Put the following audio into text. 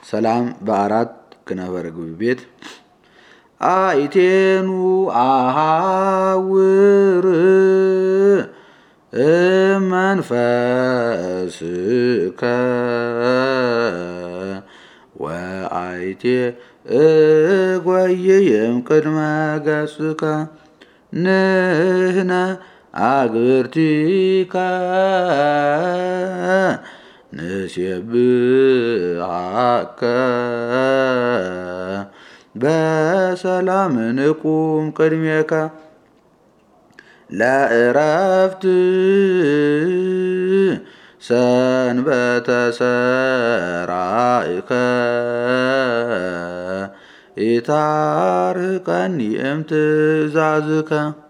ሰላም በአራት ክነፈ ርግብ ቤት አይቴኑ አሃውር መንፈስከ ወአይቴ እጐይም ቅድመ ገጽከ ንሕነ አግብርቲከ ንሴብሐከ በሰላም ንቁም ቅድሜከ ለዕረፍት ሰንበተ ሠራኢከ ኢታርቀኒ እምትእዛዝከ